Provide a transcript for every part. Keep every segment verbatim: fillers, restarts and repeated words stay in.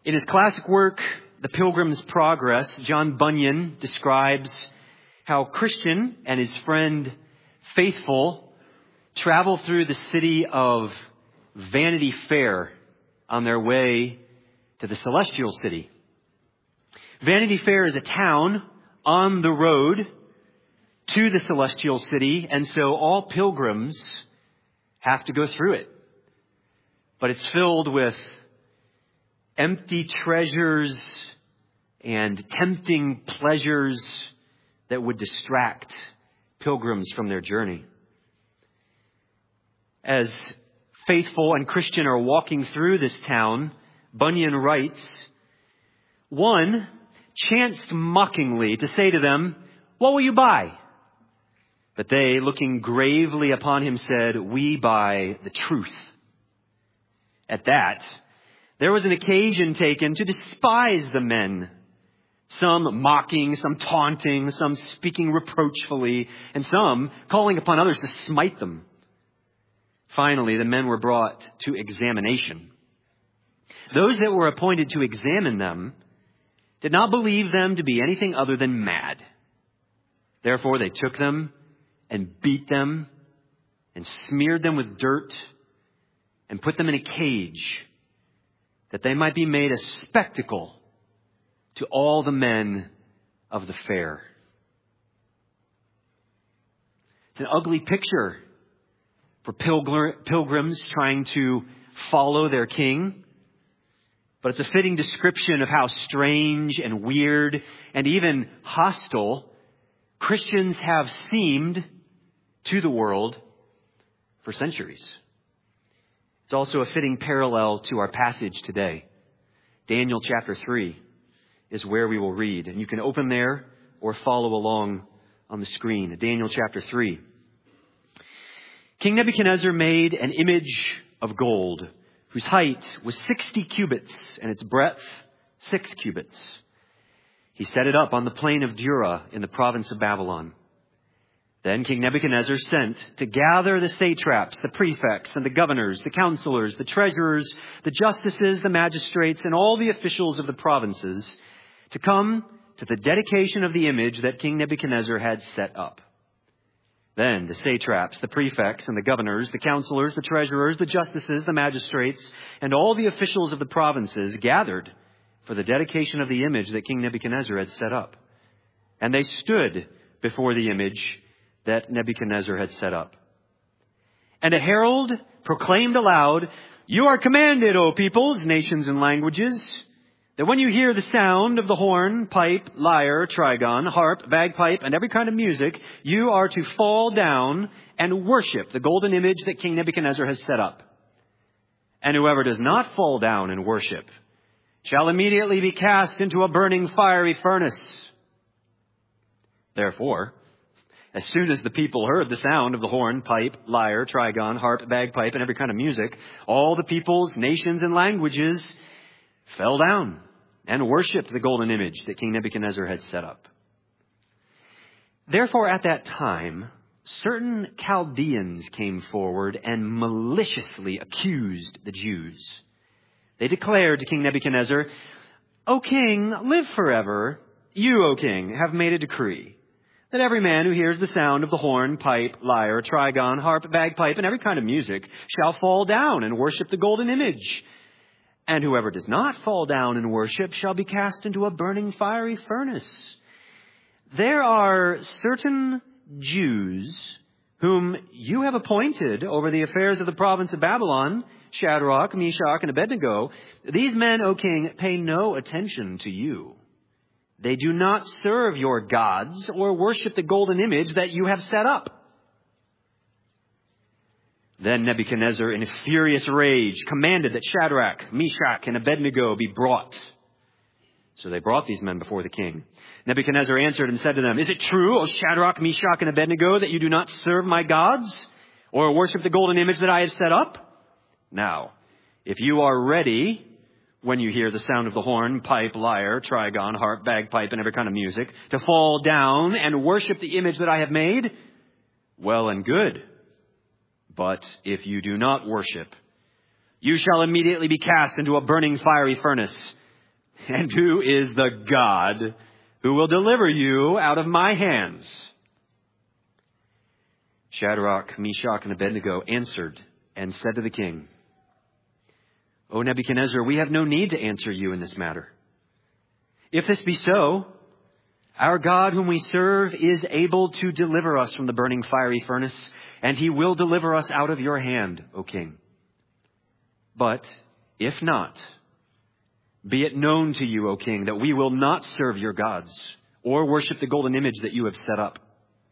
In his classic work, The Pilgrim's Progress, John Bunyan describes how Christian and his friend Faithful travel through the city of Vanity Fair on their way to the celestial city. Vanity Fair is a town on the road to the celestial city, and so all pilgrims have to go through it. But it's filled with empty treasures and tempting pleasures that would distract pilgrims from their journey. As Faithful and Christian are walking through this town, Bunyan writes, one chanced mockingly to say to them, "What will you buy?" But they, looking gravely upon him, said, "We buy the truth." At that, there was an occasion taken to despise the men, some mocking, some taunting, some speaking reproachfully, and some calling upon others to smite them. Finally, the men were brought to examination. Those that were appointed to examine them did not believe them to be anything other than mad. Therefore, they took them and beat them and smeared them with dirt and put them in a cage that they might be made a spectacle to all the men of the fair. It's an ugly picture for pilgrims trying to follow their king. But it's a fitting description of how strange and weird and even hostile Christians have seemed to the world for centuries. It's also a fitting parallel to our passage today. Daniel chapter three is where we will read. And you can open there or follow along on the screen. Daniel chapter three. King Nebuchadnezzar made an image of gold, whose height was sixty cubits and its breadth six cubits. He set it up on the plain of Dura in the province of Babylon. Then King Nebuchadnezzar sent to gather the satraps, the prefects, and the governors, the counselors, the treasurers, the justices, the magistrates, and all the officials of the provinces to come to the dedication of the image that King Nebuchadnezzar had set up. Then the satraps, the prefects, and the governors, the counselors, the treasurers, the justices, the magistrates, and all the officials of the provinces gathered for the dedication of the image that King Nebuchadnezzar had set up. And they stood before the image that Nebuchadnezzar had set up. And a herald proclaimed aloud, "You are commanded, O peoples, nations, and languages, that when you hear the sound of the horn, pipe, lyre, trigon, harp, bagpipe, and every kind of music, you are to fall down and worship the golden image that King Nebuchadnezzar has set up. And whoever does not fall down and worship shall immediately be cast into a burning fiery furnace." Therefore, as soon as the people heard the sound of the horn, pipe, lyre, trigon, harp, bagpipe, and every kind of music, all the peoples, nations, and languages fell down and worshipped the golden image that King Nebuchadnezzar had set up. Therefore, at that time, certain Chaldeans came forward and maliciously accused the Jews. They declared to King Nebuchadnezzar, "O king, live forever. You, O king, have made a decree that every man who hears the sound of the horn, pipe, lyre, trigon, harp, bagpipe, and every kind of music shall fall down and worship the golden image. And whoever does not fall down and worship shall be cast into a burning fiery furnace. There are certain Jews whom you have appointed over the affairs of the province of Babylon, Shadrach, Meshach, and Abednego. These men, O king, pay no attention to you. They do not serve your gods or worship the golden image that you have set up." Then Nebuchadnezzar, in a furious rage, commanded that Shadrach, Meshach, and Abednego be brought. So they brought these men before the king. Nebuchadnezzar answered and said to them, "Is it true, O Shadrach, Meshach, and Abednego, that you do not serve my gods or worship the golden image that I have set up? Now, if you are ready, when you hear the sound of the horn, pipe, lyre, trigon, harp, bagpipe, and every kind of music, to fall down and worship the image that I have made, well and good. But if you do not worship, you shall immediately be cast into a burning fiery furnace. And who is the God who will deliver you out of my hands? Shadrach, Meshach, and Abednego answered and said to the king, O Nebuchadnezzar, we have no need to answer you in this matter. If this be so, our God whom we serve is able to deliver us from the burning fiery furnace, and he will deliver us out of your hand, O king. But if not, be it known to you, O king, that we will not serve your gods or worship the golden image that you have set up.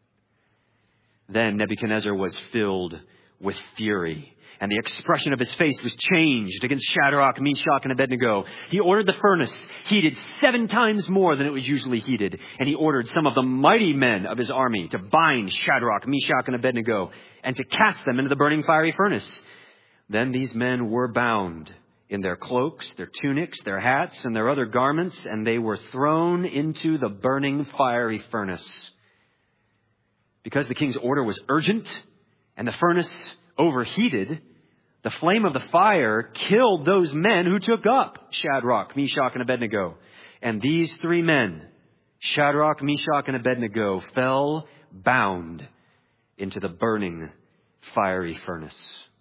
Then Nebuchadnezzar was filled with fury, and the expression of his face was changed against Shadrach, Meshach, and Abednego. He ordered the furnace heated seven times more than it was usually heated, and he ordered some of the mighty men of his army to bind Shadrach, Meshach, and Abednego, and to cast them into the burning fiery furnace. Then these men were bound in their cloaks, their tunics, their hats, and their other garments, and they were thrown into the burning fiery furnace. Because the king's order was urgent and the furnace overheated, the flame of the fire killed those men who took up Shadrach, Meshach, and Abednego. And these three men, Shadrach, Meshach, and Abednego, fell bound into the burning fiery furnace.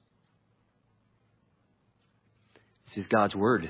This is God's word.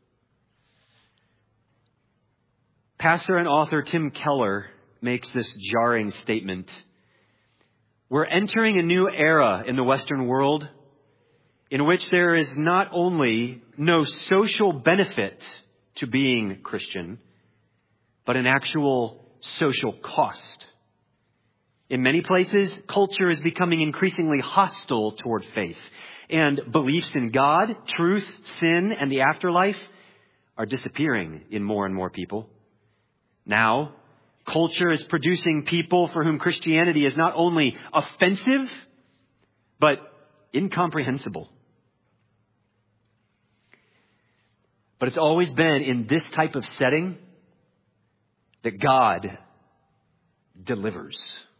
Pastor and author Tim Keller makes this jarring statement. We're entering a new era in the Western world in which there is not only no social benefit to being Christian, but an actual social cost. In many places, culture is becoming increasingly hostile toward faith, and beliefs in God, truth, sin, and the afterlife are disappearing in more and more people. Now, culture is producing people for whom Christianity is not only offensive, but incomprehensible. But it's always been in this type of setting that God delivers.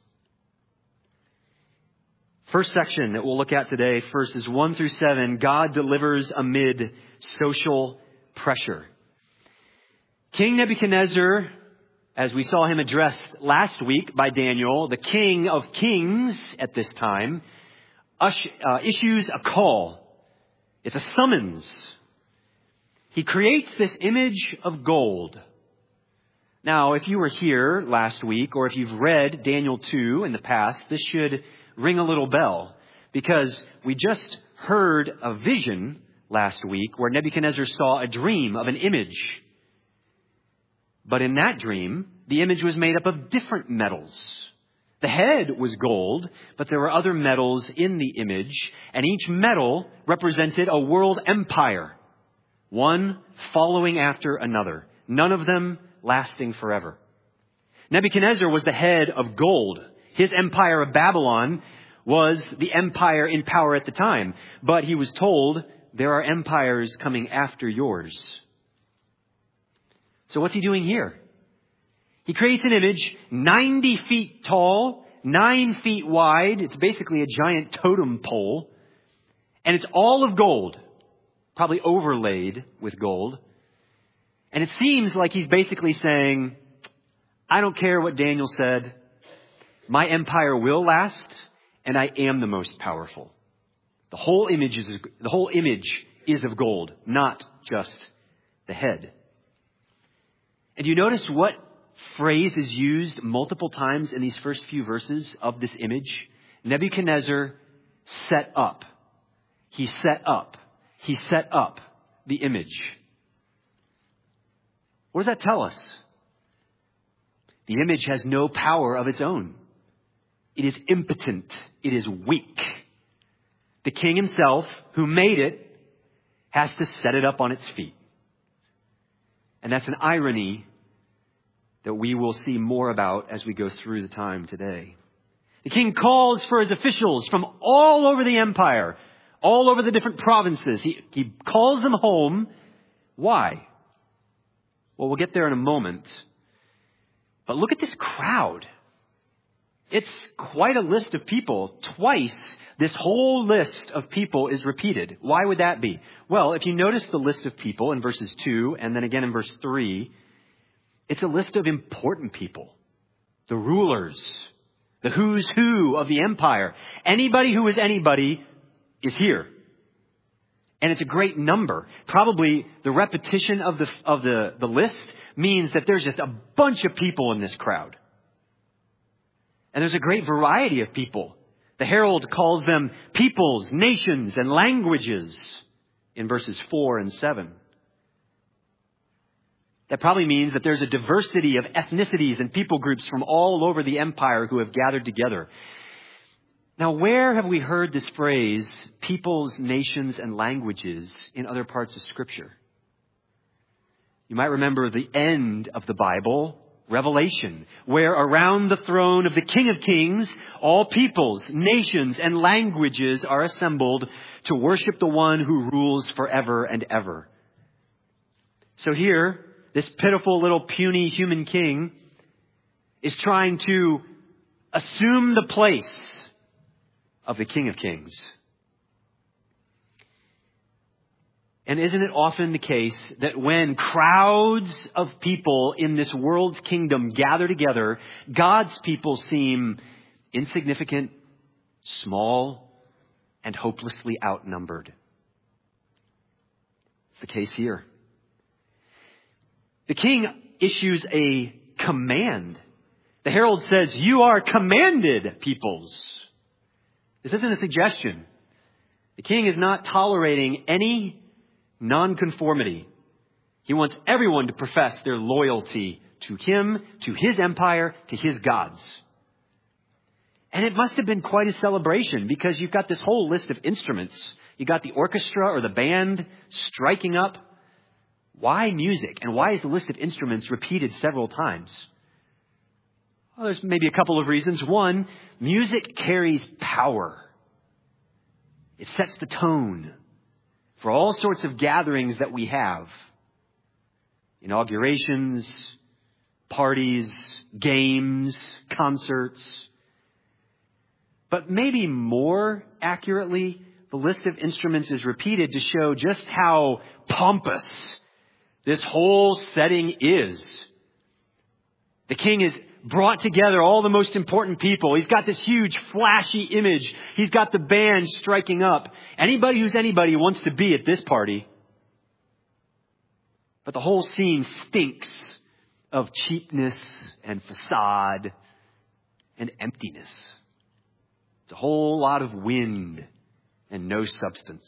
First section that we'll look at today, verses one through seven, God delivers amid social pressure. King Nebuchadnezzar, as we saw him addressed last week by Daniel, the king of kings at this time, ush, uh, issues a call. It's a summons. He creates this image of gold. Now, if you were here last week, or if you've read Daniel two in the past, this should ring a little bell, because we just heard a vision last week where Nebuchadnezzar saw a dream of an image. But in that dream, the image was made up of different metals. The head was gold, but there were other metals in the image, and each metal represented a world empire, one following after another, none of them lasting forever. Nebuchadnezzar was the head of gold. His empire of Babylon was the empire in power at the time. But he was told, there are empires coming after yours. So what's he doing here? He creates an image ninety feet tall, nine feet wide. It's basically a giant totem pole. And it's all of gold, probably overlaid with gold. And it seems like he's basically saying, I don't care what Daniel said. My empire will last, and I am the most powerful. The whole image is, the whole image is of gold, not just the head. And you notice what phrase is used multiple times in these first few verses of this image? Nebuchadnezzar set up. He set up. He set up the image. What does that tell us? The image has no power of its own. It is impotent. It is weak. The king himself, who made it, has to set it up on its feet. And that's an irony that we will see more about as we go through the time today. The king calls for his officials from all over the empire, all over the different provinces. He, he calls them home. Why? Well, we'll get there in a moment. But look at this crowd. It's quite a list of people. Twice this whole list of people is repeated. Why would that be? Well, if you notice the list of people in verses two and then again in verse three, it's a list of important people. The rulers, the who's who of the empire. Anybody who is anybody is here. And it's a great number. Probably the repetition of the, of the, the list means that there's just a bunch of people in this crowd. And there's a great variety of people. The herald calls them peoples, nations, and languages in verses four and seven. That probably means that there's a diversity of ethnicities and people groups from all over the empire who have gathered together. Now, where have we heard this phrase, peoples, nations, and languages, in other parts of Scripture? You might remember the end of the Bible, Revelation, where around the throne of the King of Kings, all peoples, nations, and languages are assembled to worship the one who rules forever and ever. So here, this pitiful little puny human king is trying to assume the place of the King of Kings. And isn't it often the case that when crowds of people in this world's kingdom gather together, God's people seem insignificant, small, and hopelessly outnumbered? It's the case here. The king issues a command. The herald says, "You are commanded, peoples." This isn't a suggestion. The king is not tolerating any nonconformity. He wants everyone to profess their loyalty to him, to his empire, to his gods. And it must have been quite a celebration because you've got this whole list of instruments. You got the orchestra or the band striking up. Why music? And why is the list of instruments repeated several times? Well, there's maybe a couple of reasons. One, music carries power. It sets the tone for all sorts of gatherings that we have. Inaugurations, parties, games, concerts. But maybe more accurately, the list of instruments is repeated to show just how pompous this whole setting is. The king is brought together all the most important people. He's got this huge flashy image. He's got the band striking up. Anybody who's anybody wants to be at this party. But the whole scene stinks of cheapness and facade and emptiness. It's a whole lot of wind and no substance.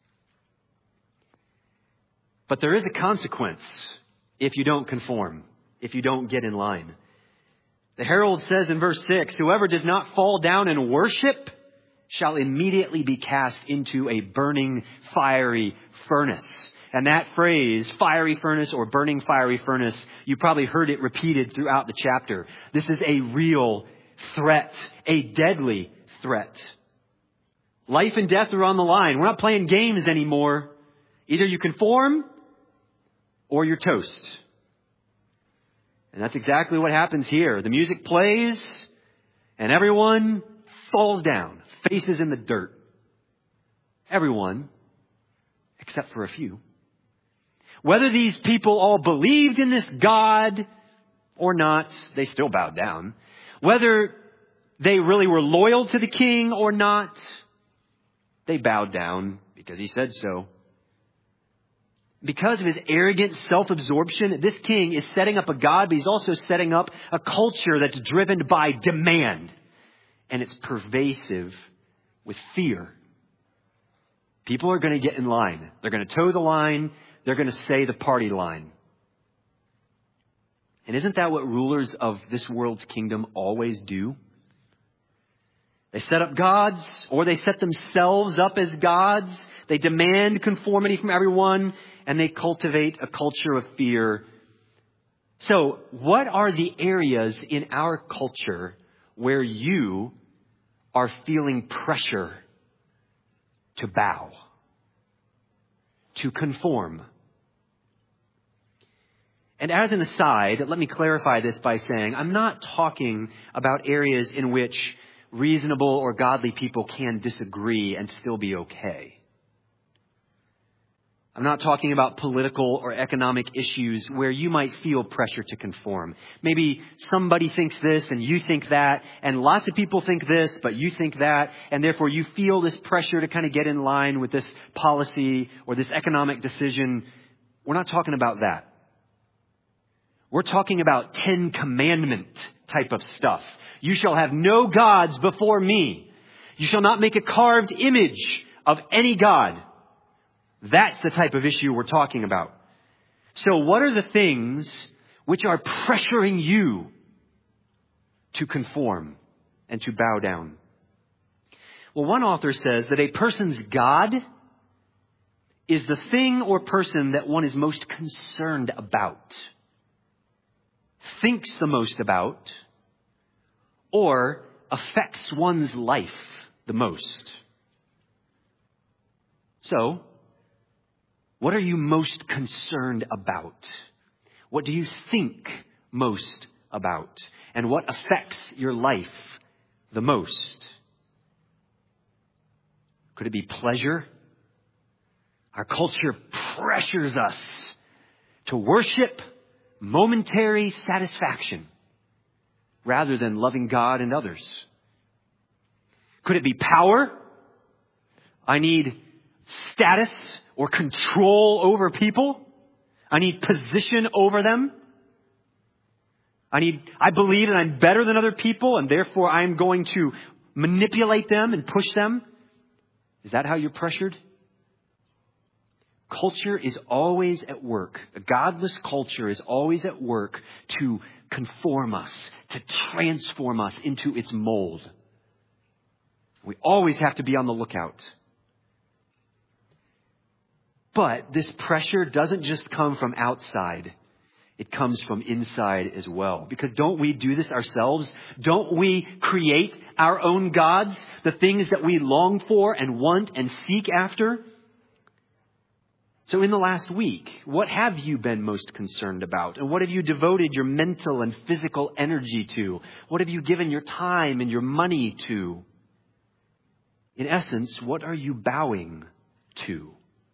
But there is a consequence if you don't conform, if you don't get in line. The herald says in verse six, "Whoever does not fall down and worship shall immediately be cast into a burning fiery furnace." And that phrase, fiery furnace or burning fiery furnace, you probably heard it repeated throughout the chapter. This is a real threat, a deadly threat. Life and death are on the line. We're not playing games anymore. Either you conform or you're toast. And that's exactly what happens here. The music plays and everyone falls down, faces in the dirt. Everyone, except for a few. Whether these people all believed in this God or not, they still bowed down. Whether they really were loyal to the king or not, they bowed down because he said so. Because of his arrogant self-absorption, this king is setting up a God, but he's also setting up a culture that's driven by demand. And it's pervasive with fear. People are going to get in line. They're going to toe the line. They're going to say the party line. And isn't that what rulers of this world's kingdom always do? They set up gods, or they set themselves up as gods. They demand conformity from everyone, and they cultivate a culture of fear. So, what are the areas in our culture where you are feeling pressure to bow, to conform? And as an aside, let me clarify this by saying I'm not talking about areas in which reasonable or godly people can disagree and still be okay. I'm not talking about political or economic issues where you might feel pressure to conform. Maybe somebody thinks this and you think that, and lots of people think this, but you think that, and therefore you feel this pressure to kind of get in line with this policy or this economic decision. We're not talking about that. We're talking about Ten Commandment type of stuff. You shall have no gods before me. You shall not make a carved image of any god. That's the type of issue we're talking about. So what are the things which are pressuring you to conform and to bow down? Well, one author says that a person's God is the thing or person that one is most concerned about, thinks the most about, or affects one's life the most. So, what are you most concerned about? What do you think most about? And what affects your life the most? Could it be pleasure? Our culture pressures us to worship momentary satisfaction rather than loving God and others. Could it be power? I need status or control over people. I need position over them. I need, I believe that I'm better than other people and therefore I'm going to manipulate them and push them. Is that how you're pressured? Culture is always at work. A godless culture is always at work to conform us, to transform us into its mold. We always have to be on the lookout. But this pressure doesn't just come from outside. It comes from inside as well. Because don't we do this ourselves? Don't we create our own gods? The things that we long for and want and seek after? So in the last week, what have you been most concerned about? And what have you devoted your mental and physical energy to? What have you given your time and your money to? In essence, what are you bowing to?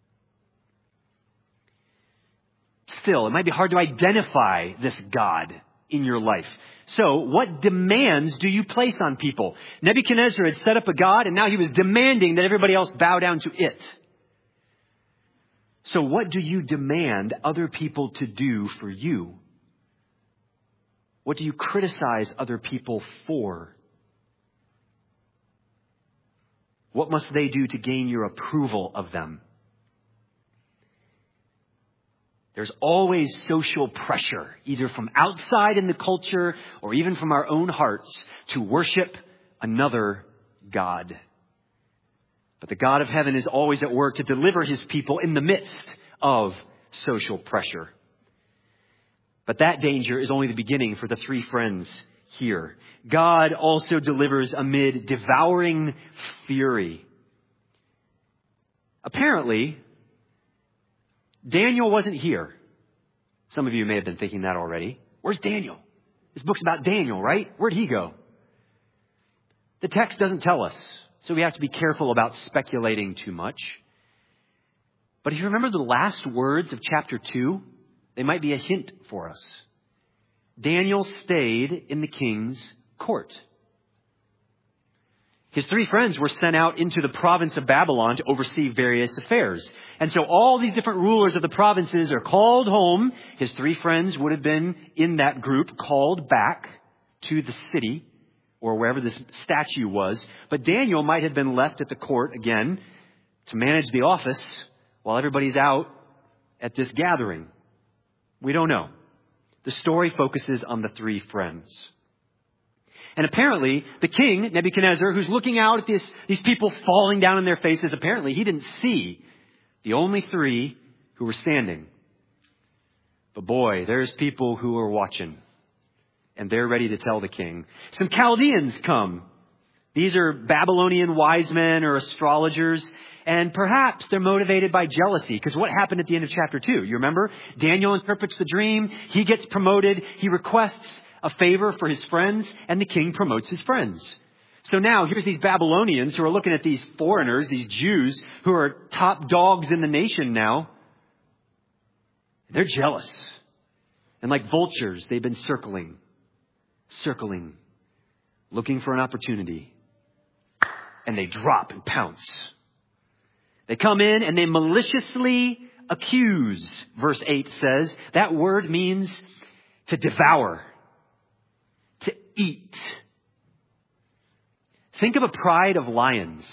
Still, it might be hard to identify this God in your life. So, what demands do you place on people? Nebuchadnezzar had set up a God, and now he was demanding that everybody else bow down to it. So, what do you demand other people to do for you? What do you criticize other people for? What must they do to gain your approval of them? There's always social pressure, either from outside in the culture or even from our own hearts, to worship another God. But the God of heaven is always at work to deliver his people in the midst of social pressure. But that danger is only the beginning for the three friends here. God also delivers amid devouring fury. Apparently, Daniel wasn't here. Some of you may have been thinking that already. Where's Daniel? This book's about Daniel, right? Where'd he go? The text doesn't tell us, so we have to be careful about speculating too much. But if you remember the last words of chapter two, they might be a hint for us. Daniel stayed in the king's court. His three friends were sent out into the province of Babylon to oversee various affairs. And so all these different rulers of the provinces are called home. His three friends would have been in that group called back to the city or wherever this statue was. But Daniel might have been left at the court again to manage the office while everybody's out at this gathering. We don't know. The story focuses on the three friends. And apparently, the king, Nebuchadnezzar, who's looking out at this, these people falling down on their faces, apparently he didn't see the only three who were standing. But boy, there's people who are watching. And they're ready to tell the king. Some Chaldeans come. These are Babylonian wise men or astrologers. And perhaps they're motivated by jealousy. Because what happened at the end of chapter two? You remember? Daniel interprets the dream. He gets promoted. He requests a favor for his friends, and the king promotes his friends. So now here's these Babylonians who are looking at these foreigners, these Jews, who are top dogs in the nation now. They're jealous. And like vultures, they've been circling, circling, looking for an opportunity. And they drop and pounce. They come in and they maliciously accuse, verse eight says. That word means to devour, to eat. Think of a pride of lions.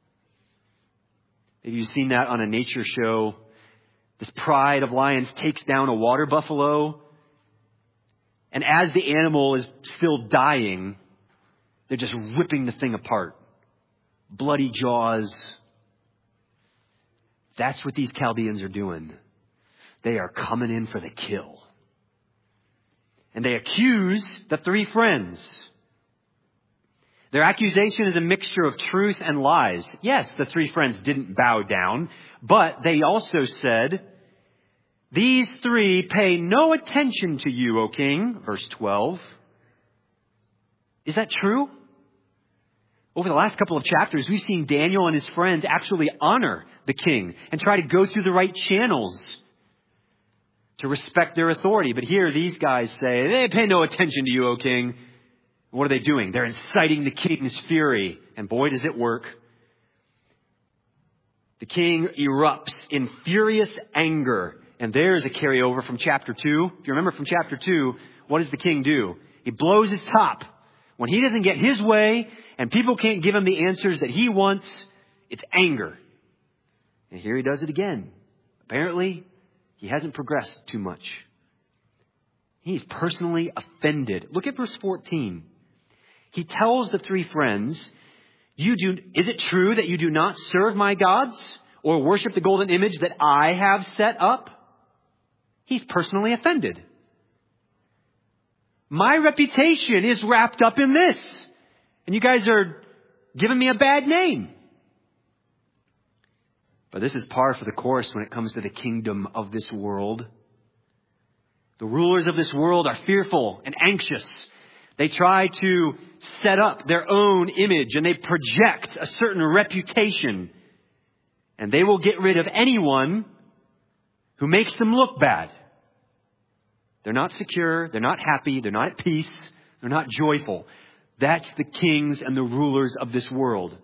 Maybe you've seen that on a nature show. This pride of lions takes down a water buffalo. And as the animal is still dying, they're just ripping the thing apart. Bloody jaws. That's what these Chaldeans are doing. They are coming in for the kill. And they accuse the three friends. Their accusation is a mixture of truth and lies. Yes, the three friends didn't bow down, but they also said, these three pay no attention to you, O king. Verse twelve. Is that true? Over the last couple of chapters, we've seen Daniel and his friends actually honor the king and try to go through the right channels to respect their authority. But here, these guys say, they pay no attention to you, O king. What are they doing? They're inciting the king's fury. And boy, does it work. The king erupts in furious anger. And there's a carryover from chapter two. If you remember from chapter two, what does the king do? He blows his top. When he doesn't get his way and people can't give him the answers that he wants, it's anger. And here he does it again. Apparently, he hasn't progressed too much. He's personally offended. Look at verse fourteen. He tells the three friends, "You do, is it true that you do not serve my gods or worship the golden image that I have set up?" He's personally offended. My reputation is wrapped up in this. And you guys are giving me a bad name. But this is par for the course when it comes to the kingdom of this world. The rulers of this world are fearful and anxious. They try to set up their own image and they project a certain reputation. And they will get rid of anyone who makes them look bad. They're not secure. They're not happy. They're not at peace. They're not joyful. That's the kings and the rulers of this world.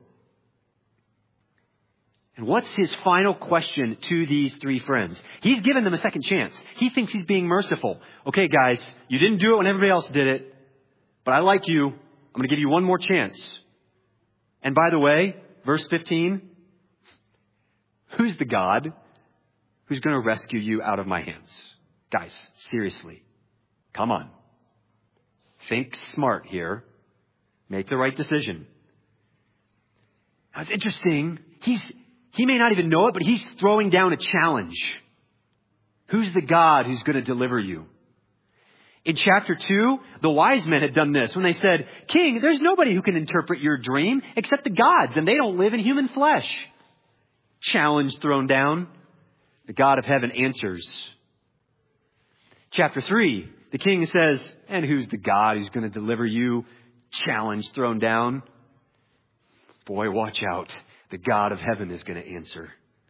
And what's his final question to these three friends? He's given them a second chance. He thinks he's being merciful. Okay, guys, you didn't do it when everybody else did it, but I like you. I'm going to give you one more chance. And by the way, verse fifteen, who's the God who's going to rescue you out of my hands? Guys, seriously, come on. Think smart here. Make the right decision. Now, it's interesting. He's, he may not even know it, but he's throwing down a challenge. Who's the God who's going to deliver you? In chapter two, the wise men had done this when they said, "King, there's nobody who can interpret your dream except the gods, and they don't live in human flesh." Challenge thrown down. The God of heaven answers. Chapter three, the king says, "And who's the God who's going to deliver you?" Challenge thrown down. Boy, watch out. The God of heaven is going to answer.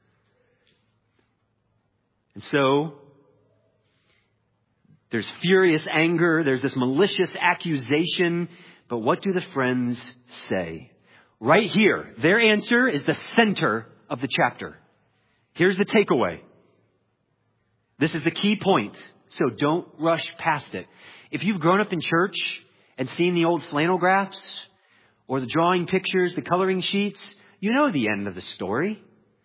And so, there's furious anger. There's this malicious accusation. But what do the friends say? Right here, their answer is the center of the chapter. Here's the takeaway. This is the key point. So don't rush past it. If you've grown up in church and seen the old flannel graphs or the drawing pictures, the coloring sheets, you know the end of the story.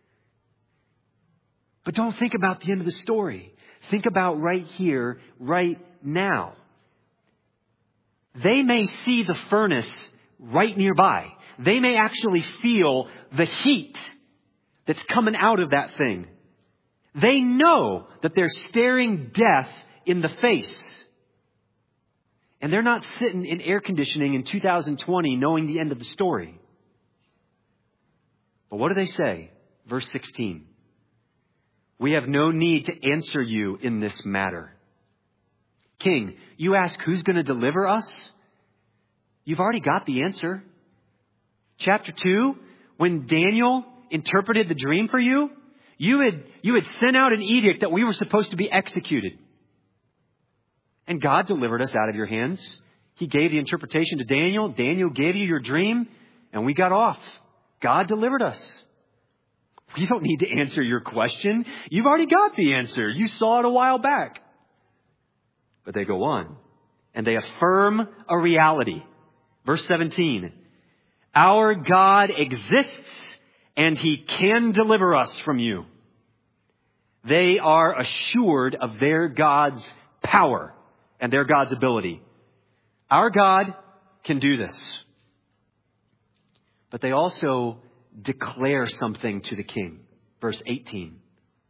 But don't think about the end of the story. Think about right here, right now. They may see the furnace right nearby. They may actually feel the heat that's coming out of that thing. They know that they're staring death in the face. And they're not sitting in air conditioning in two thousand twenty knowing the end of the story. But what do they say? Verse sixteen. "We have no need to answer you in this matter. King, you ask who's going to deliver us? You've already got the answer. Chapter two, when Daniel interpreted the dream for you, you had, you had sent out an edict that we were supposed to be executed. And God delivered us out of your hands. He gave the interpretation to Daniel. Daniel gave you your dream, and we got off. God delivered us. We don't need to answer your question. You've already got the answer. You saw it a while back. But they go on, and they affirm a reality. Verse seventeen, our God exists, and He can deliver us from you. They are assured of their God's power and their God's ability. Our God can do this. But they also declare something to the king. Verse eighteen.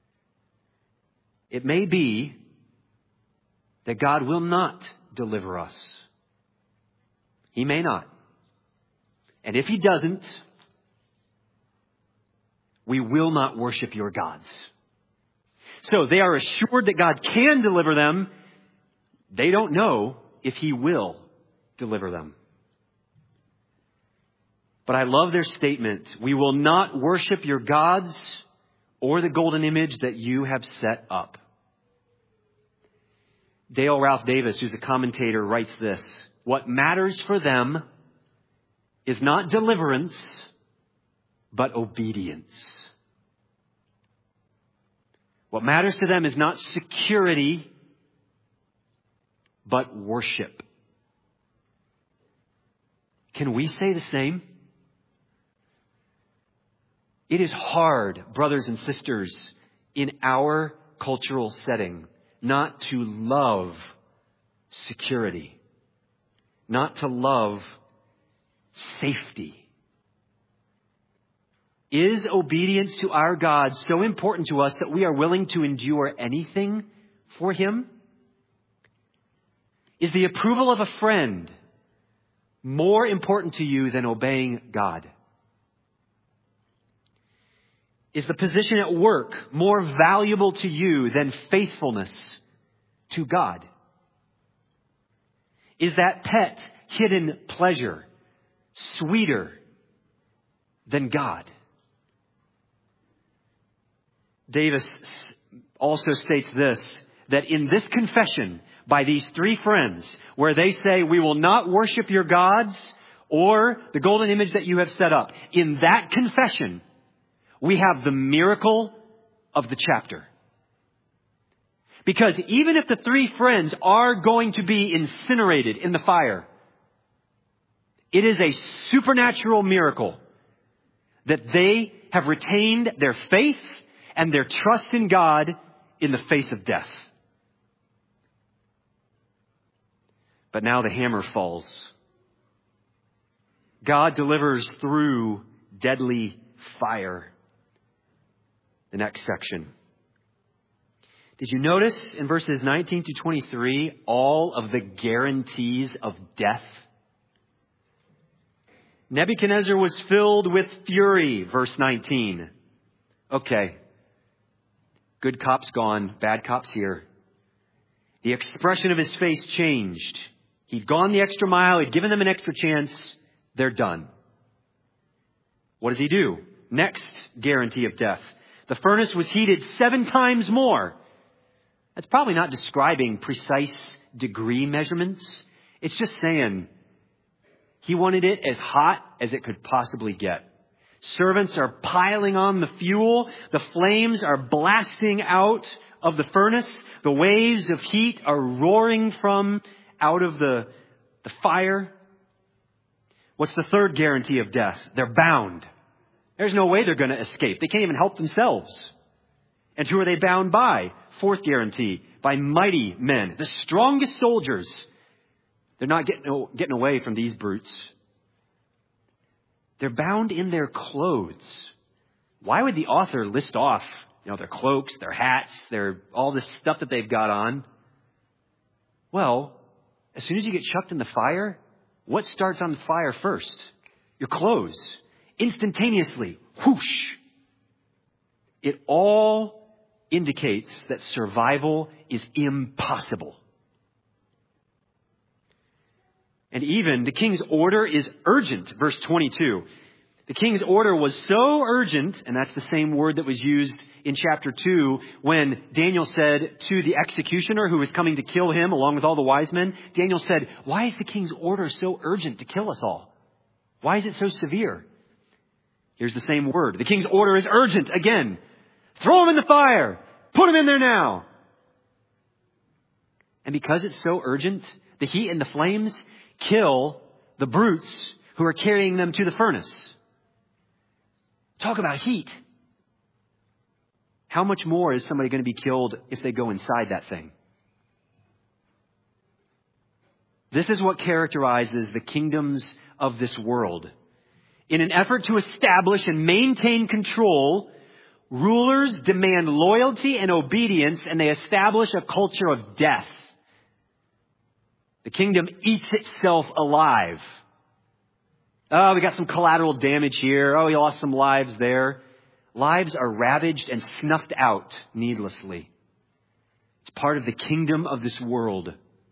It may be that God will not deliver us. He may not. And if He doesn't, we will not worship your gods. So they are assured that God can deliver them. They don't know if He will deliver them. But I love their statement. We will not worship your gods or the golden image that you have set up. Dale Ralph Davis, who's a commentator, writes this: what matters for them is not deliverance, but obedience. What matters to them is not security, but worship. Can we say the same? It is hard, brothers and sisters, in our cultural setting, not to love security, not to love safety. Is obedience to our God so important to us that we are willing to endure anything for Him? Is the approval of a friend more important to you than obeying God? Is the position at work more valuable to you than faithfulness to God? Is that pet hidden pleasure sweeter than God? Davis also states this, that in this confession by these three friends, where they say, we will not worship your gods or the golden image that you have set up, in that confession, we have the miracle of the chapter. Because even if the three friends are going to be incinerated in the fire, it is a supernatural miracle that they have retained their faith and their trust in God in the face of death. But now the hammer falls. God delivers through deadly fire. The next section. Did you notice in verses nineteen to twenty-three all of the guarantees of death? Nebuchadnezzar was filled with fury, verse nineteen. Okay. Good cop's gone, bad cop's here. The expression of his face changed. He'd gone the extra mile, he'd given them an extra chance. They're done. What does he do? Next guarantee of death. The furnace was heated seven times more. That's probably not describing precise degree measurements. It's just saying he wanted it as hot as it could possibly get. Servants are piling on the fuel. The flames are blasting out of the furnace. The waves of heat are roaring from out of the, the fire. What's the third guarantee of death? They're bound. There's no way they're going to escape. They can't even help themselves. And who are they bound by? Fourth guarantee, by mighty men, the strongest soldiers. They're not getting, getting away from these brutes. They're bound in their clothes. Why would the author list off, you know, their cloaks, their hats, their all this stuff that they've got on? Well, as soon as you get chucked in the fire, what starts on the fire first? Your clothes. Instantaneously, whoosh. It all indicates that survival is impossible. And even the king's order is urgent. Verse twenty-two. The king's order was so urgent, and that's the same word that was used in chapter two when Daniel said to the executioner who was coming to kill him along with all the wise men, Daniel said, "Why is the king's order so urgent to kill us all? Why is it so severe?" Here's the same word. The king's order is urgent again. Throw him in the fire. Put him in there now. And because it's so urgent, the heat and the flames kill the brutes who are carrying them to the furnace. Talk about heat. How much more is somebody going to be killed if they go inside that thing? This is what characterizes the kingdoms of this world. In an effort to establish and maintain control, rulers demand loyalty and obedience, and they establish a culture of death. The kingdom eats itself alive. Oh, we got some collateral damage here. Oh, we lost some lives there. Lives are ravaged and snuffed out needlessly. It's part of the kingdom of this world.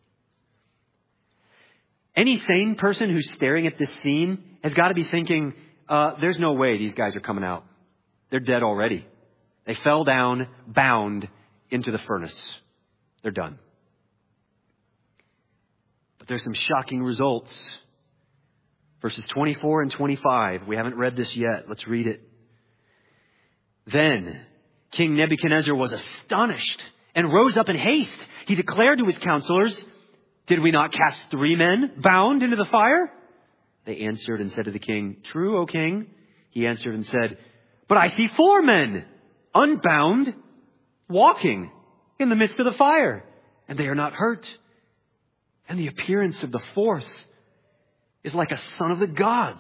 Any sane person who's staring at this scene has got to be thinking, uh, there's no way these guys are coming out. They're dead already. They fell down, bound into the furnace. They're done. But there's some shocking results. Verses twenty-four and twenty-five. We haven't read this yet. Let's read it. Then King Nebuchadnezzar was astonished and rose up in haste. He declared to his counselors, "Did we not cast three men bound into the fire?" They answered and said to the king, "True, O king." He answered and said, "But I see four men unbound, walking in the midst of the fire, and they are not hurt. And the appearance of the fourth is like a son of the gods."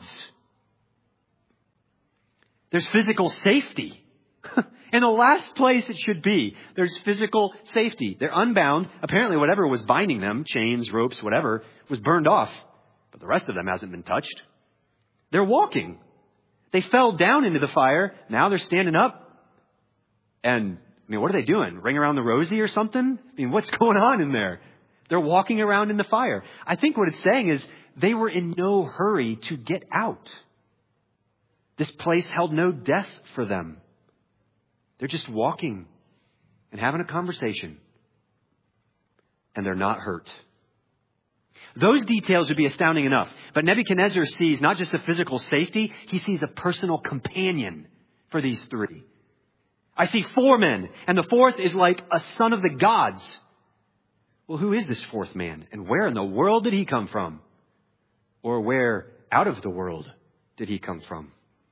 There's physical safety. In the last place it should be, there's physical safety. They're unbound. Apparently whatever was binding them, chains, ropes, whatever, was burned off. But the rest of them hasn't been touched. They're walking. They fell down into the fire. Now they're standing up. And, I mean, what are they doing? Ring around the rosy or something? I mean, what's going on in there? They're walking around in the fire. I think what it's saying is they were in no hurry to get out. This place held no death for them. They're just walking and having a conversation. And they're not hurt. Those details would be astounding enough. But Nebuchadnezzar sees not just a physical safety, he sees a personal companion for these three. I see four men, and the fourth is like a son of the gods. Well, who is this fourth man? And where in the world did he come from? Or where out of the world did he come from?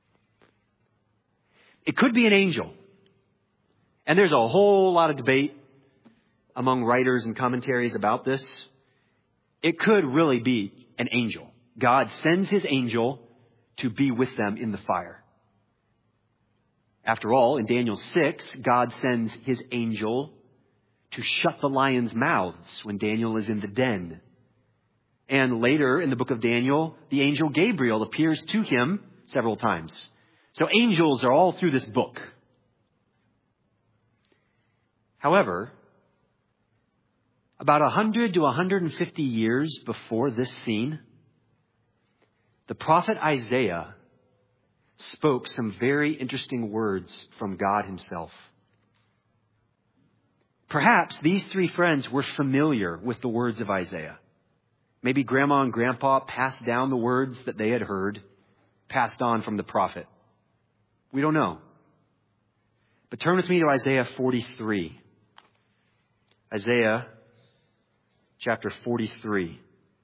It could be an angel. And there's a whole lot of debate among writers and commentaries about this. It could really be an angel. God sends his angel to be with them in the fire. After all, in Daniel six, God sends his angel to shut the lions' mouths when Daniel is in the den. And later in the book of Daniel, the angel Gabriel appears to him several times. So angels are all through this book. However, about one hundred to one hundred fifty years before this scene, the prophet Isaiah spoke some very interesting words from God himself. Perhaps these three friends were familiar with the words of Isaiah. Maybe grandma and grandpa passed down the words that they had heard, passed on from the prophet. We don't know. But turn with me to Isaiah forty-three. Isaiah chapter forty-three.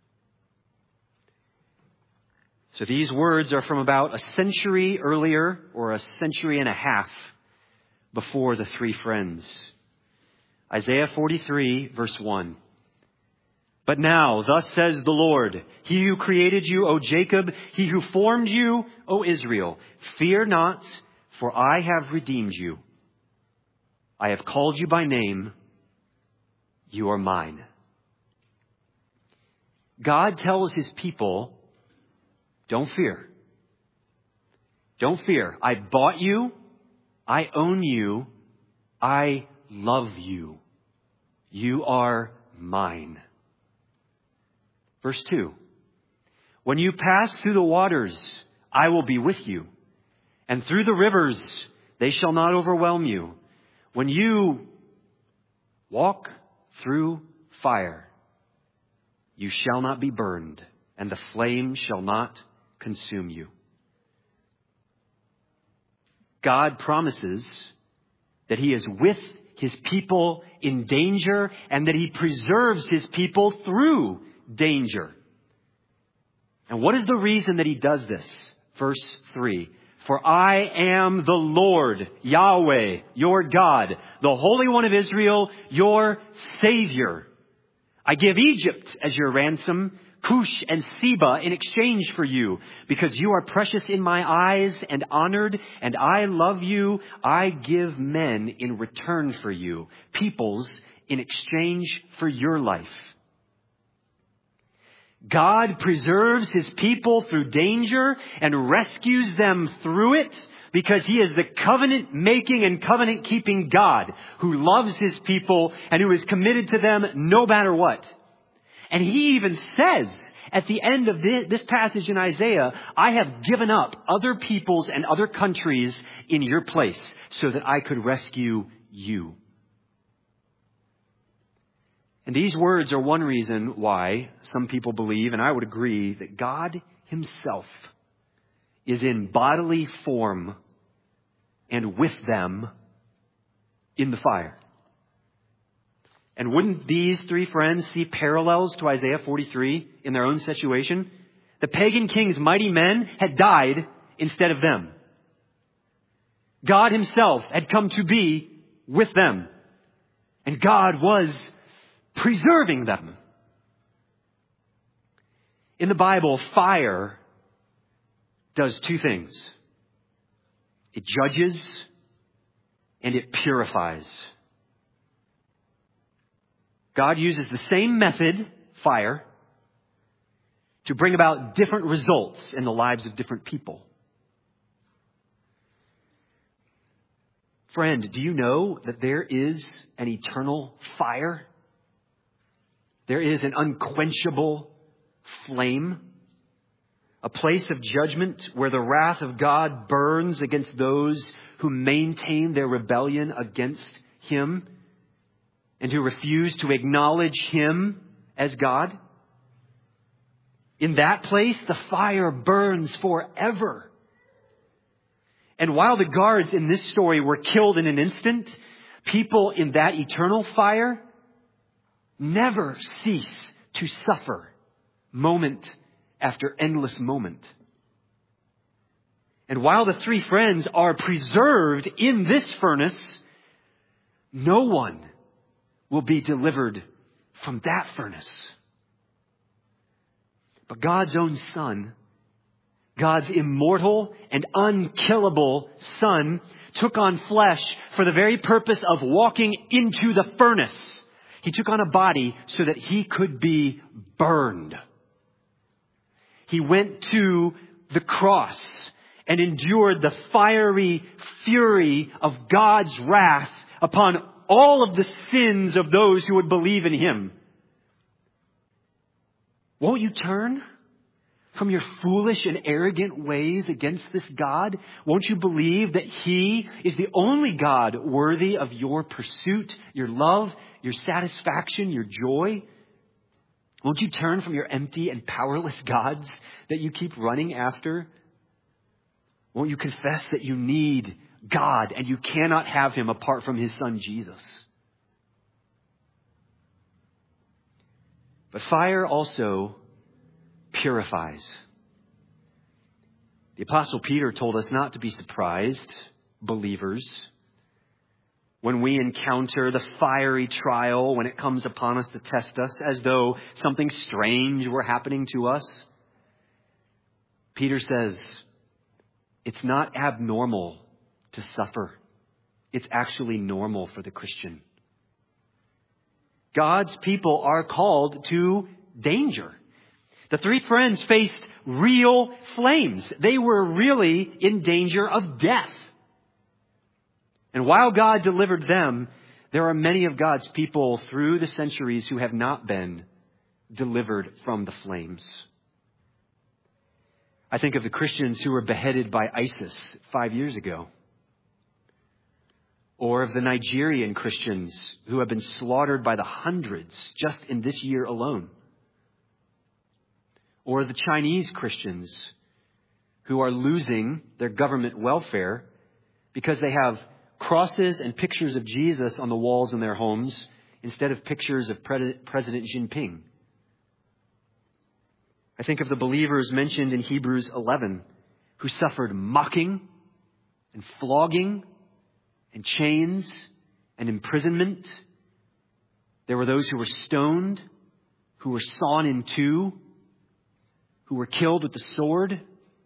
So these words are from about a century earlier, or a century and a half before the three friends. Isaiah forty-three, verse one. But now, thus says the Lord, he who created you, O Jacob, he who formed you, O Israel, fear not, for I have redeemed you. I have called you by name. You are mine. God tells his people, don't fear. Don't fear. I bought you. I own you. I love you. You are mine. Verse two. When you pass through the waters, I will be with you. And through the rivers, they shall not overwhelm you. When you walk through fire, you shall not be burned, and the flame shall not consume you. God promises that He is with His people in danger and that He preserves His people through danger. And what is the reason that He does this? Verse three. For I am the Lord, Yahweh, your God, the Holy One of Israel, your Savior. I give Egypt as your ransom, Cush and Seba in exchange for you, because you are precious in my eyes and honored, and I love you. I give men in return for you, peoples in exchange for your life. God preserves His people through danger and rescues them through it because He is the covenant-making and covenant-keeping God who loves His people and who is committed to them no matter what. And He even says at the end of this passage in Isaiah, I have given up other peoples and other countries in your place so that I could rescue you. And these words are one reason why some people believe, and I would agree, that God Himself is in bodily form and with them in the fire. And wouldn't these three friends see parallels to Isaiah forty-three in their own situation? The pagan king's mighty men had died instead of them. God Himself had come to be with them. And God was preserving them. In the Bible, fire does two things. It judges and it purifies. God uses the same method, fire, to bring about different results in the lives of different people. Friend, do you know that there is an eternal fire? There is an unquenchable flame, a place of judgment where the wrath of God burns against those who maintain their rebellion against Him and who refuse to acknowledge Him as God. In that place, the fire burns forever. And while the guards in this story were killed in an instant, people in that eternal fire never cease to suffer moment after endless moment. And while the three friends are preserved in this furnace, no one will be delivered from that furnace. But God's own Son, God's immortal and unkillable Son, took on flesh for the very purpose of walking into the furnace. He took on a body so that He could be burned. He went to the cross and endured the fiery fury of God's wrath upon all of the sins of those who would believe in Him. Won't you turn from your foolish and arrogant ways against this God? Won't you believe that He is the only God worthy of your pursuit, your love, your satisfaction, your joy? Won't you turn from your empty and powerless gods that you keep running after? Won't you confess that you need God and you cannot have Him apart from His Son Jesus? But fire also purifies. The Apostle Peter told us not to be surprised, believers, when we encounter the fiery trial, when it comes upon us to test us, as though something strange were happening to us. Peter says, it's not abnormal to suffer. It's actually normal for the Christian. God's people are called to danger. The three friends faced real flames. They were really in danger of death. And while God delivered them, there are many of God's people through the centuries who have not been delivered from the flames. I think of the Christians who were beheaded by ISIS five years ago. Or of the Nigerian Christians who have been slaughtered by the hundreds just in this year alone. Or the Chinese Christians who are losing their government welfare because they have crosses and pictures of Jesus on the walls in their homes instead of pictures of President Jinping. I think of the believers mentioned in Hebrews eleven who suffered mocking and flogging and chains and imprisonment. There were those who were stoned, who were sawn in two, who were killed with the sword.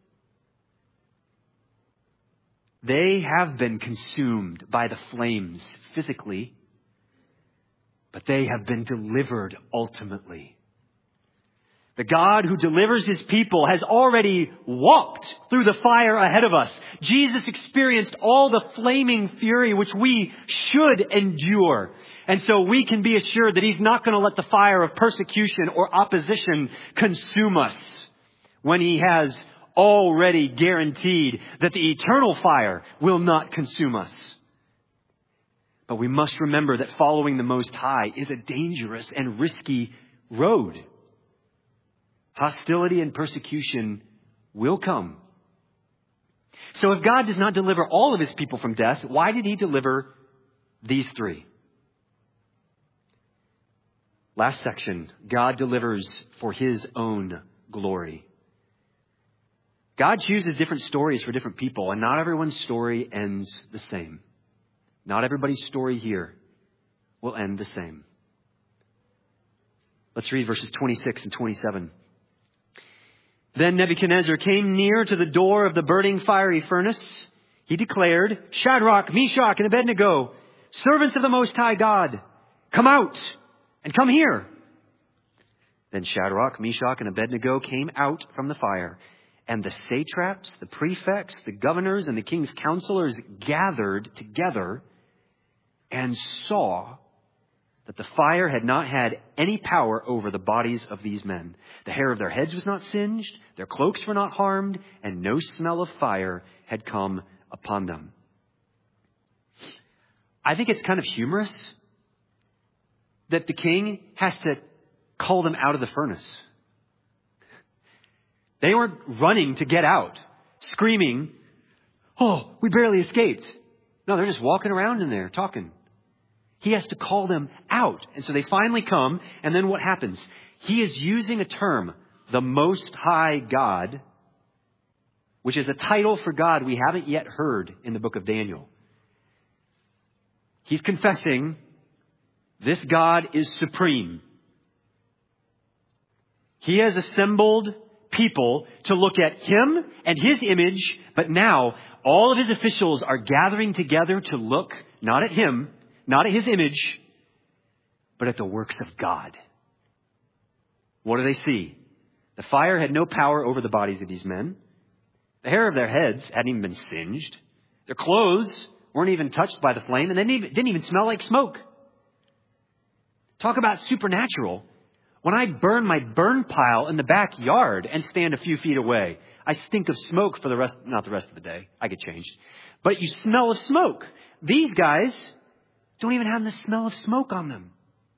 They have been consumed by the flames physically, but they have been delivered ultimately. The God who delivers his people has already walked through the fire ahead of us. Jesus experienced all the flaming fury which we should endure. And so we can be assured that he's not going to let the fire of persecution or opposition consume us when he has already guaranteed that the eternal fire will not consume us. But we must remember that following the Most High is a dangerous and risky road. Hostility and persecution will come. So if God does not deliver all of his people from death, why did he deliver these three? Last section, God delivers for his own glory. God chooses different stories for different people, and not everyone's story ends the same. Not everybody's story here will end the same. Let's read verses twenty-six and twenty-seven. Then Nebuchadnezzar came near to the door of the burning fiery furnace. He declared, Shadrach, Meshach, and Abednego, servants of the Most High God, come out and come here. Then Shadrach, Meshach, and Abednego came out from the fire. And the satraps, the prefects, the governors, and the king's counselors gathered together and saw that the fire had not had any power over the bodies of these men. The hair of their heads was not singed, their cloaks were not harmed, and no smell of fire had come upon them. I think it's kind of humorous that the king has to call them out of the furnace. They weren't running to get out, screaming, oh, we barely escaped. No, they're just walking around in there talking. He has to call them out. And so they finally come. And then what happens? He is using a term, the Most High God, which is a title for God we haven't yet heard in the book of Daniel. He's confessing this God is supreme. He has assembled people to look at him and his image, but now all of his officials are gathering together to look not at him, not at his image, but at the works of God. What do they see? The fire had no power over the bodies of these men. The hair of their heads hadn't even been singed. Their clothes weren't even touched by the flame, and they didn't even, didn't even smell like smoke. Talk about supernatural. When I burn my burn pile in the backyard and stand a few feet away, I stink of smoke for the rest, not the rest of the day. I get changed. But you smell of smoke. These guys don't even have the smell of smoke on them.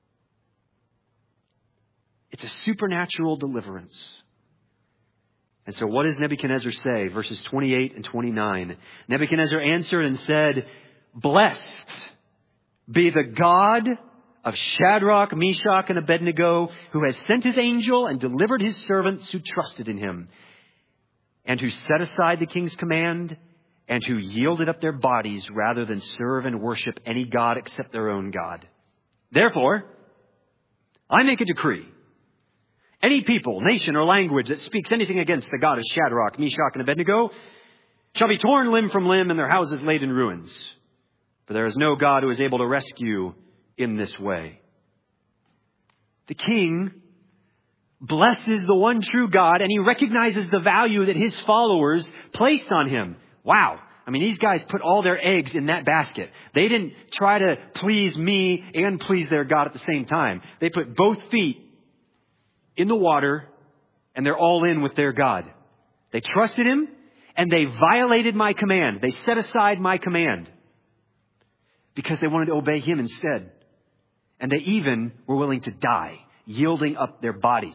It's a supernatural deliverance. And so what does Nebuchadnezzar say? Verses twenty-eight and twenty-nine. Nebuchadnezzar answered and said, blessed be the God of Shadrach, Meshach, and Abednego, who has sent his angel and delivered his servants who trusted in him, and who set aside the king's command, and who yielded up their bodies rather than serve and worship any god except their own God. Therefore, I make a decree. Any people, nation, or language that speaks anything against the God of Shadrach, Meshach, and Abednego shall be torn limb from limb and their houses laid in ruins. For there is no God who is able to rescue in this way. The king blesses the one true God, and he recognizes the value that his followers placed on him. Wow. I mean, these guys put all their eggs in that basket. They didn't try to please me and please their God at the same time. They put both feet in the water, and they're all in with their God. They trusted him, and they violated my command. They set aside my command because they wanted to obey him instead. And they even were willing to die, yielding up their bodies.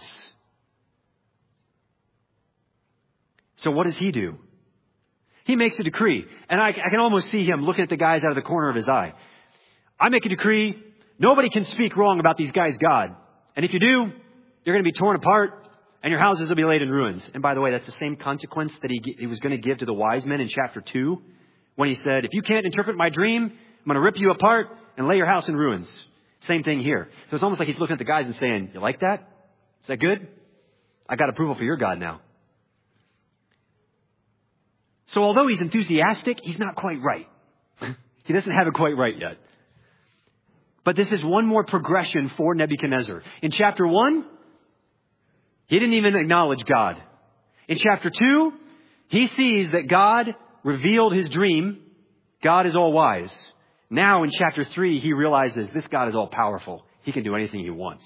So what does he do? He makes a decree. And I, I can almost see him looking at the guys out of the corner of his eye. I make a decree. Nobody can speak wrong about these guys' God. And if you do, you're going to be torn apart and your houses will be laid in ruins. And by the way, that's the same consequence that he, he was going to give to the wise men in chapter two when he said, if you can't interpret my dream, I'm going to rip you apart and lay your house in ruins. Same thing here. So it's almost like he's looking at the guys and saying, you like that? Is that good? I got approval for your God now. So although he's enthusiastic, he's not quite right. He doesn't have it quite right yet. But this is one more progression for Nebuchadnezzar. In chapter one, he didn't even acknowledge God. In chapter two, he sees that God revealed his dream. God is all wise. Now in chapter three, he realizes this God is all powerful. He can do anything he wants.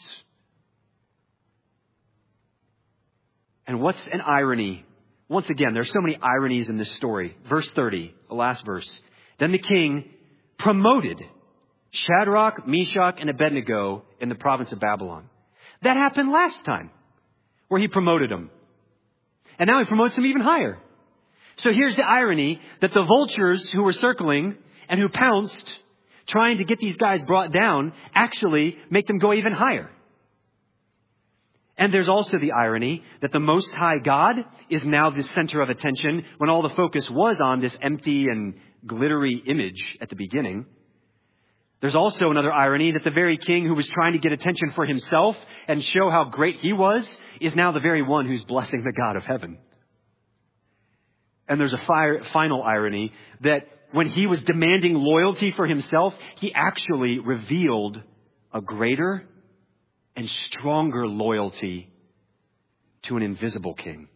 And what's an irony? Once again, there's so many ironies in this story. Verse thirty, the last verse. Then the king promoted Shadrach, Meshach, and Abednego in the province of Babylon. That happened last time, where he promoted them. And now he promotes them even higher. So here's the irony that the vultures who were circling and who pounced, trying to get these guys brought down, actually make them go even higher. And there's also the irony that the Most High God is now the center of attention when all the focus was on this empty and glittery image at the beginning. There's also another irony that the very king who was trying to get attention for himself and show how great he was is now the very one who's blessing the God of heaven. And there's a fire, final irony that when he was demanding loyalty for himself, he actually revealed a greater and stronger loyalty to an invisible king.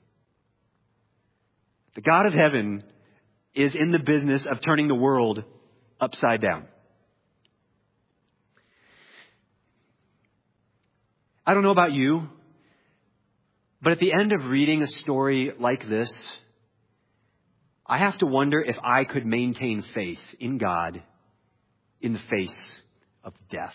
The God of heaven is in the business of turning the world upside down. I don't know about you, but at the end of reading a story like this, I have to wonder if I could maintain faith in God in the face of death.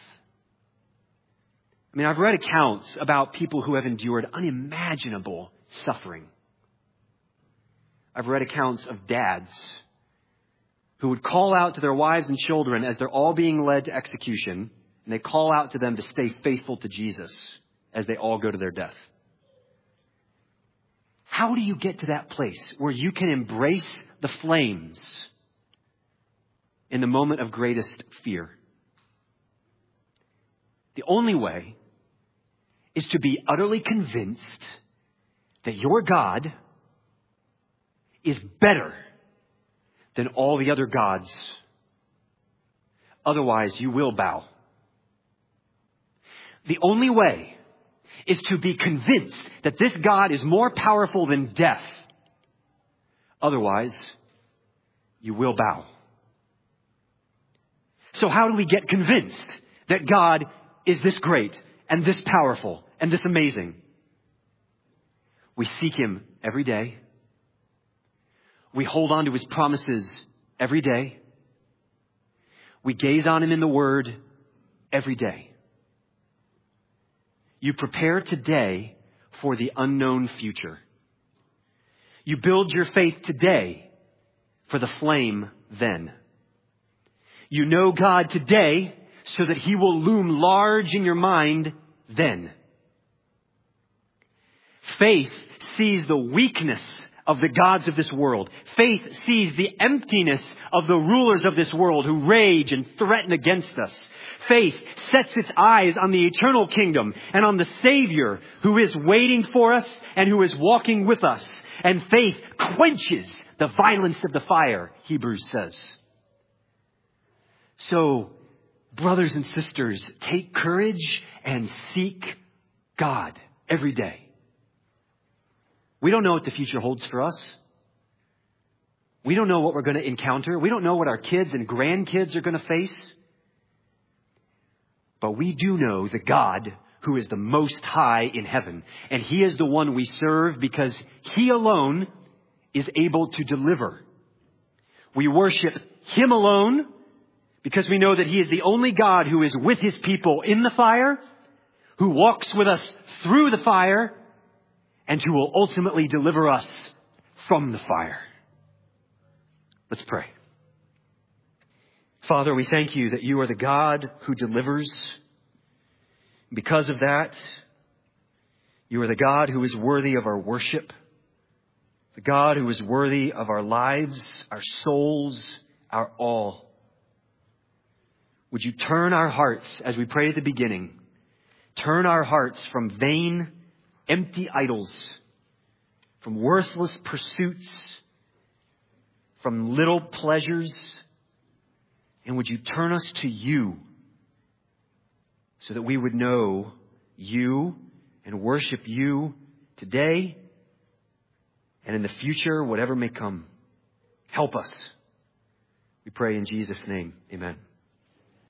I mean, I've read accounts about people who have endured unimaginable suffering. I've read accounts of dads who would call out to their wives and children as they're all being led to execution, and they call out to them to stay faithful to Jesus as they all go to their death. How do you get to that place where you can embrace the flames in the moment of greatest fear? The only way is to be utterly convinced that your God is better than all the other gods. Otherwise, you will bow. The only way is to be convinced that this God is more powerful than death. Otherwise, you will bow. So how do we get convinced that God is this great and this powerful and this amazing? We seek him every day. We hold on to his promises every day. We gaze on him in the word every day. You prepare today for the unknown future. You build your faith today for the flame then. You know God today so that he will loom large in your mind then. Faith sees the weakness of the gods of this world. Faith sees the emptiness of the rulers of this world who rage and threaten against us. Faith sets its eyes on the eternal kingdom and on the Savior who is waiting for us and who is walking with us. And faith quenches the violence of the fire, Hebrews says. So, brothers and sisters, take courage and seek God every day. We don't know what the future holds for us. We don't know what we're going to encounter. We don't know what our kids and grandkids are going to face. But we do know the God who is the most high in heaven. And he is the one we serve because he alone is able to deliver. We worship Him alone because we know that He is the only God who is with His people in the fire, who walks with us through the fire, and who will ultimately deliver us from the fire. Let's pray. Father, we thank You that You are the God who delivers. Because of that, You are the God who is worthy of our worship, the God who is worthy of our lives, our souls, our all. Would You turn our hearts, as we prayed at the beginning, turn our hearts from vain, empty idols, from worthless pursuits, from little pleasures, and would You turn us to You so that we would know You and worship You today and in the future, whatever may come. Help us. We pray in Jesus' name. Amen.